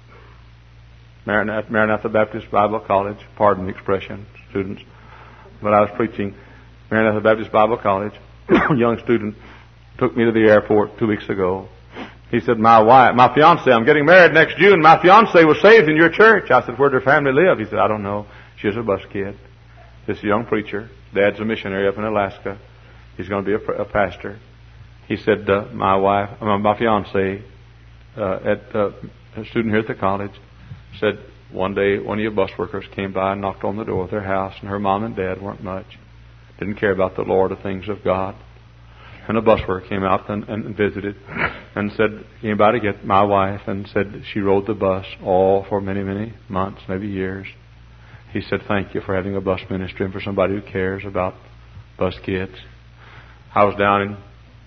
Maranatha, Maranatha Baptist Bible College. Pardon the expression, students. But I was preaching Maranatha Baptist Bible College. A young student took me to the airport two weeks ago. He said, my wife, my fiancée, I'm getting married next June. My fiancée was saved in your church. I said, where does her family live? He said, I don't know. She's a bus kid. This young preacher. Dad's a missionary up in Alaska. He's going to be a, a pastor. He said, uh, my wife, uh, my fiancée, uh, at uh, a student here at the college, said one day one of your bus workers came by and knocked on the door of their house, and her mom and dad weren't much. Didn't care about the Lord or things of God. And a bus worker came out and, and visited and said, came by to get my wife, and said she rode the bus all for many, many months, maybe years. He said, thank you for having a bus ministry and for somebody who cares about bus kids. I was down in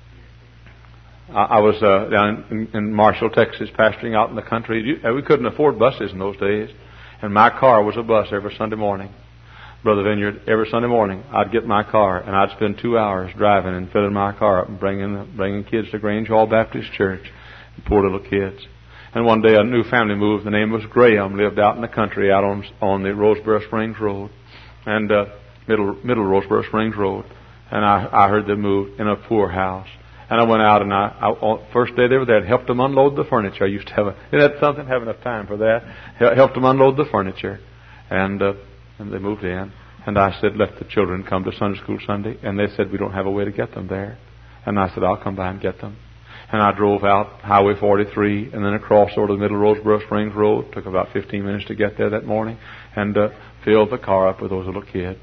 I was uh, down in, in Marshall, Texas, pastoring out in the country. You, we couldn't afford buses in those days. And my car was a bus every Sunday morning. Brother Vineyard, every Sunday morning, I'd get my car and I'd spend two hours driving and filling my car up and bringing bringing kids to Grange Hall Baptist Church, poor little kids. And one day a new family moved. The name was Graham. Lived out in the country, out on on the Roseboro Springs Road, and uh, middle middle Roseboro Springs Road. And I I heard they moved in a poor house. And I went out and I, I, first day they were there, I helped them unload the furniture. I used to have a, isn't that something? Have enough time for that. Helped them unload the furniture. And, uh, and they moved in. And I said, let the children come to Sunday school Sunday. And they said, we don't have a way to get them there. And I said, I'll come by and get them. And I drove out Highway forty-three and then across over to the middle Roseboro Springs Road. Took about fifteen minutes to get there that morning. And, uh, filled the car up with those little kids.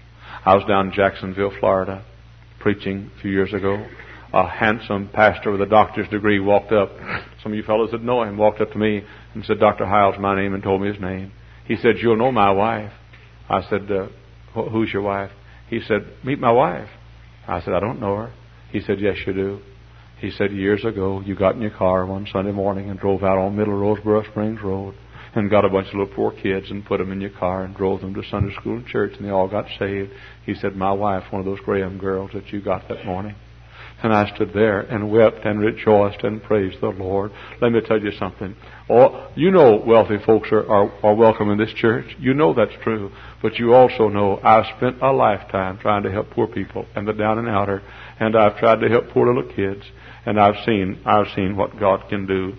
I was down in Jacksonville, Florida, preaching a few years ago. A handsome pastor with a doctor's degree walked up. Some of you fellows that know him walked up to me and said, Doctor Hiles, my name, and told me his name. He said, you'll know my wife. I said, uh, who's your wife? He said, meet my wife. I said, I don't know her. He said, yes, you do. He said, years ago, you got in your car one Sunday morning and drove out on Middle Roseboro Springs Road and got a bunch of little poor kids and put them in your car and drove them to Sunday school and church, and they all got saved. He said, my wife, one of those Graham girls that you got that morning. And I stood there and wept and rejoiced and praised the Lord. Let me tell you something. Oh, you know wealthy folks are, are, are welcome in this church. You know that's true. But you also know I've spent a lifetime trying to help poor people and the down and outer. And I've tried to help poor little kids. And I've seen, I've seen what God can do.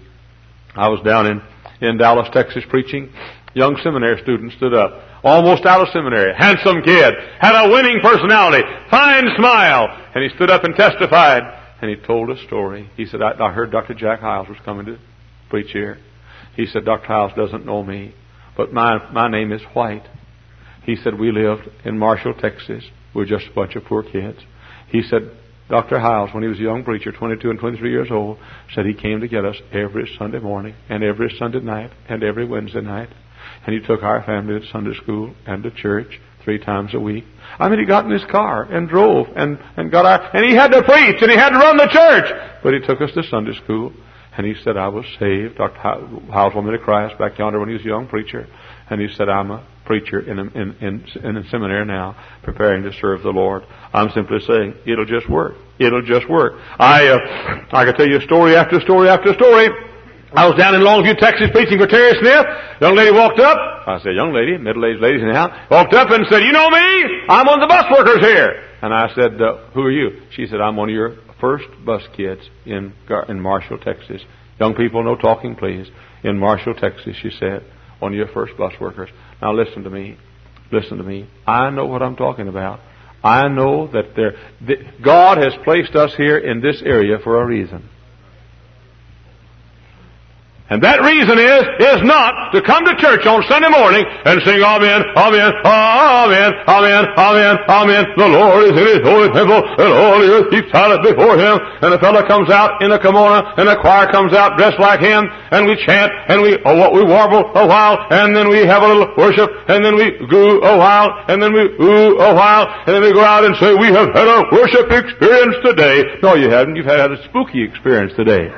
I was down in, in Dallas, Texas preaching. Young seminary student stood up. Almost out of seminary. Handsome kid. Had a winning personality. Fine smile. And he stood up and testified. And he told a story. He said, I, I heard Doctor Jack Hiles was coming to preach here. He said, Doctor Hiles doesn't know me, but my, my name is White. He said, we lived in Marshall, Texas. We were just a bunch of poor kids. He said, Doctor Hiles, when he was a young preacher, twenty-two and twenty-three years old, said he came to get us every Sunday morning and every Sunday night and every Wednesday night. And he took our family to Sunday school and to church three times a week. I mean, he got in his car and drove and, and got our, and he had to preach and he had to run the church. But he took us to Sunday school and he said, I was saved. Doctor Hiles wanted me to Christ back yonder when he was a young preacher. And he said, I'm a preacher in a, in, in, in a seminary now, preparing to serve the Lord. I'm simply saying, it'll just work. It'll just work. I, uh, I could tell you story after story after story. I was down in Longview, Texas, preaching for Terry Smith. Young lady walked up. I said, young lady, middle-aged ladies anyhow, walked up and said, you know me? I'm one of the bus workers here. And I said, uh, who are you? She said, I'm one of your first bus kids in in Marshall, Texas. Young people, no talking, please. In Marshall, Texas, she said, one of your first bus workers. Now listen to me. Listen to me. I know what I'm talking about. I know that there, that God has placed us here in this area for a reason. And that reason is, is not to come to church on Sunday morning and sing Amen, Amen, Amen, Amen, Amen, Amen. The Lord is in His holy temple, and all the earth keeps silent before Him. And a fellow comes out in a kimono, and a choir comes out dressed like him, and we chant, and we, oh, what we warble a while, and then we have a little worship, and then we goo a while, and then we ooh a while, and then we go out and say, we have had a worship experience today. No, you haven't. You've had a spooky experience today.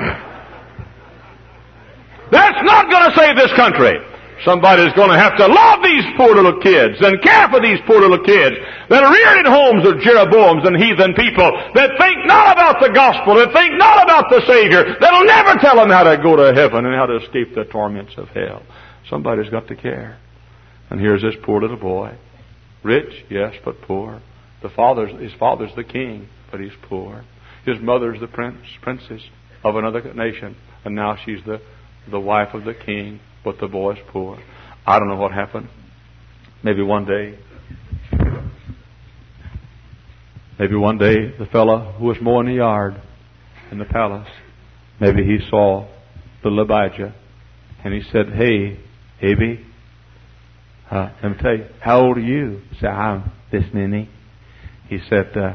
That's not going to save this country. Somebody's going to have to love these poor little kids and care for these poor little kids that are reared in homes of Jeroboams and heathen people that think not about the gospel, that think not about the Savior, that'll never tell them how to go to heaven and how to escape the torments of hell. Somebody's got to care. And here's this poor little boy. Rich, yes, but poor. The father's, his father's the king, but he's poor. His mother's the prince, princess of another nation, and now she's the the wife of the king, but the boy's poor. I don't know what happened. Maybe one day, maybe one day the fellow who was mowing the yard in the palace, maybe he saw little Abijah, and he said, "Hey, Abby, uh, let me tell you, how old are you?" He said, "I'm this many." He said, uh,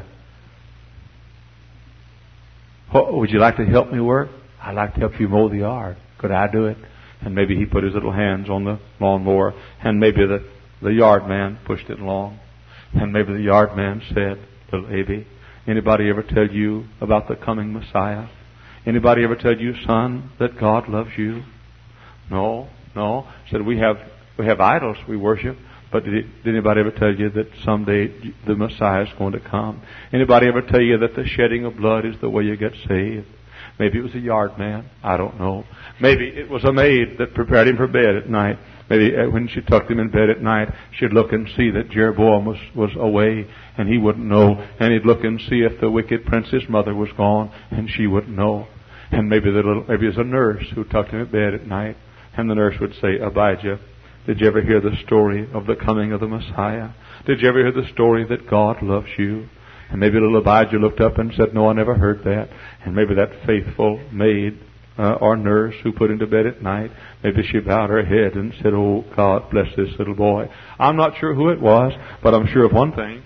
what, "Would you like to help me work?" "I'd like to help you mow the yard." "Could I do it?" And maybe he put his little hands on the lawnmower, and maybe the, the yard man pushed it along. And maybe the yard man said, "Little Abby, anybody ever tell you about the coming Messiah? Anybody ever tell you, son, that God loves you?" "No, no." Said, we have we have idols we worship, but did, it, did anybody ever tell you that someday the Messiah is going to come? Anybody ever tell you that the shedding of blood is the way you get saved? Maybe it was a yard man. I don't know. Maybe it was a maid that prepared him for bed at night. Maybe when she tucked him in bed at night, she'd look and see that Jeroboam was, was away, and he wouldn't know. And he'd look and see if the wicked prince's mother was gone, and she wouldn't know. And maybe the little, maybe it was a nurse who tucked him in bed at night, and the nurse would say, "Abijah, did you ever hear the story of the coming of the Messiah? Did you ever hear the story that God loves you?" And maybe little Abijah looked up and said, "No, I never heard that." And maybe that faithful maid uh, or nurse who put him to bed at night, maybe she bowed her head and said, "Oh, God bless this little boy." I'm not sure who it was, but I'm sure of one thing.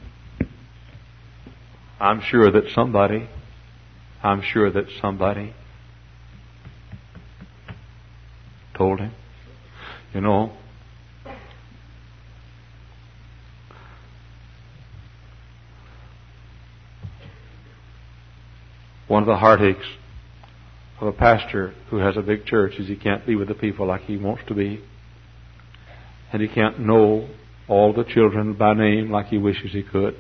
I'm sure that somebody, I'm sure that somebody told him, you know, one of the heartaches of a pastor who has a big church is he can't be with the people like he wants to be. And he can't know all the children by name like he wishes he could.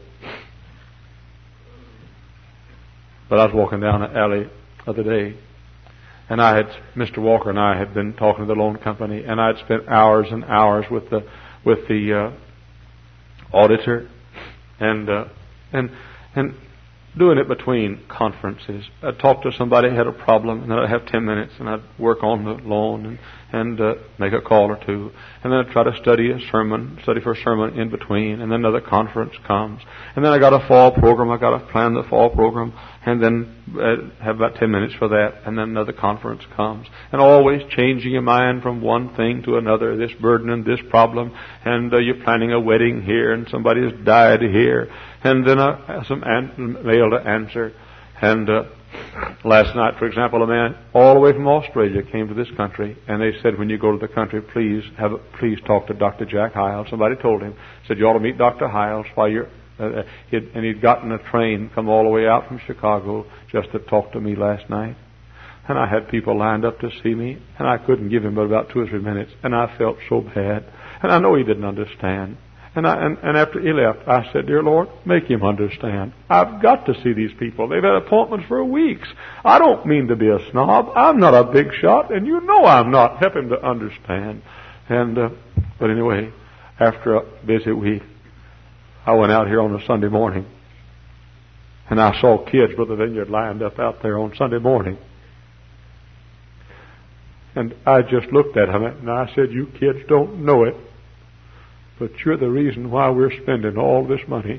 But I was walking down an alley the other day, and I had, Mister Walker and I had been talking to the loan company, and I had spent hours and hours with the with the uh, auditor, and uh, and and. doing it between conferences. I'd talk to somebody who had a problem, and then I'd have ten minutes, and I'd work on the loan and, and uh, make a call or two. And then I'd try to study a sermon, study for a sermon in between, and then another conference comes. And then I got a fall program. I got to plan the fall program, and then uh, have about ten minutes for that, and then another conference comes. And always changing your mind from one thing to another, this burden and this problem, and uh, you're planning a wedding here, and somebody has died here, and then uh, some an- mail to answer. And uh, last night, for example, a man all the way from Australia came to this country, and they said, when you go to the country, please have a, please talk to Doctor Jack Hyles. Somebody told him, said, you ought to meet Doctor Hyles while you're. Uh, he'd, and he'd gotten a train, come all the way out from Chicago just to talk to me last night. And I had people lined up to see me, and I couldn't give him but about two or three minutes, and I felt so bad. And I know he didn't understand. And, I, and, and after he left, I said, "Dear Lord, make him understand. I've got to see these people. They've had appointments for weeks. I don't mean to be a snob. I'm not a big shot, and you know I'm not. Help him to understand." And uh, but anyway, after a busy week, I went out here on a Sunday morning, and I saw kids, Brother Vineyard, lined up out there on Sunday morning. And I just looked at them, and I said, "You kids don't know it, but you're the reason why we're spending all this money.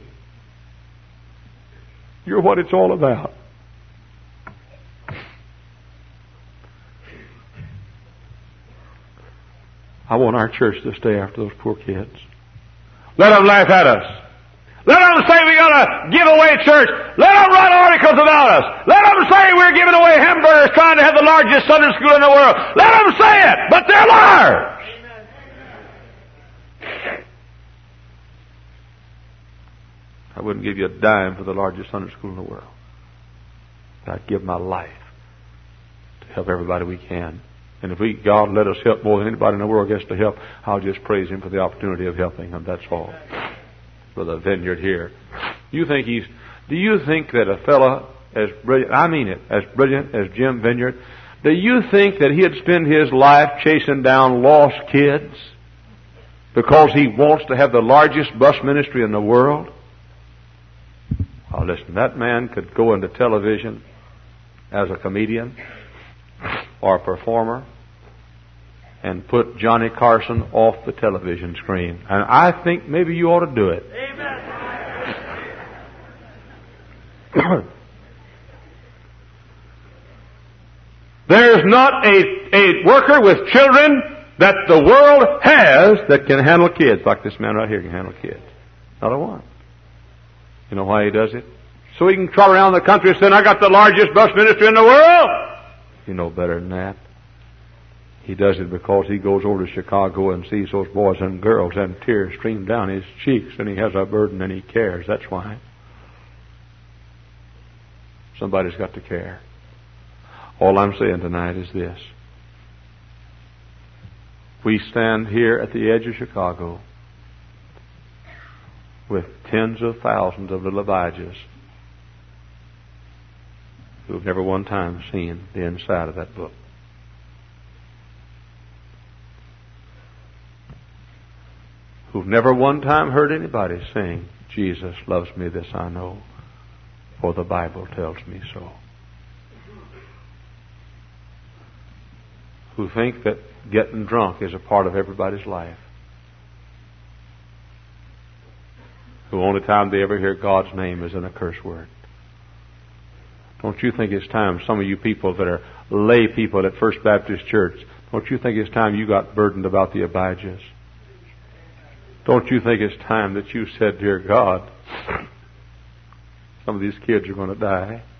You're what it's all about." I want our church to stay after those poor kids. Let them laugh at us. Let them say we got to give away church. Let them write articles about us. Let them say we're giving away hamburgers trying to have the largest Sunday school in the world. Let them say it, but they're liars. I wouldn't give you a dime for the largest Sunday school in the world. But I'd give my life to help everybody we can. And if we, God let us help more than anybody in the world gets to help, I'll just praise Him for the opportunity of helping Him. That's all. For the vineyard here. You think he's, do you think that a fella as brilliant, I mean it, as brilliant as Jim Vineyard, do you think that he'd spend his life chasing down lost kids because he wants to have the largest bus ministry in the world? Well, listen, that man could go into television as a comedian or a performer and put Johnny Carson off the television screen. And I think maybe you ought to do it. Amen. There's not a, a worker with children that the world has that can handle kids like this man right here can handle kids. Not a one. You know why he does it? So he can trot around the country saying, I got the largest bus ministry in the world. You know better than that. He does it because he goes over to Chicago and sees those boys and girls and tears stream down his cheeks and he has a burden and he cares. That's why. Somebody's got to care. All I'm saying tonight is this. We stand here at the edge of Chicago with tens of thousands of little Abijahs who've never one time seen the inside of that book. Who've never one time heard anybody sing, Jesus loves me, this I know, for the Bible tells me so. Who think that getting drunk is a part of everybody's life. Who only time they ever hear God's name is in a curse word. Don't you think it's time, some of you people that are lay people at First Baptist Church, don't you think it's time you got burdened about the Abijahs? Don't you think it's time that you said, dear God, some of these kids are going to die?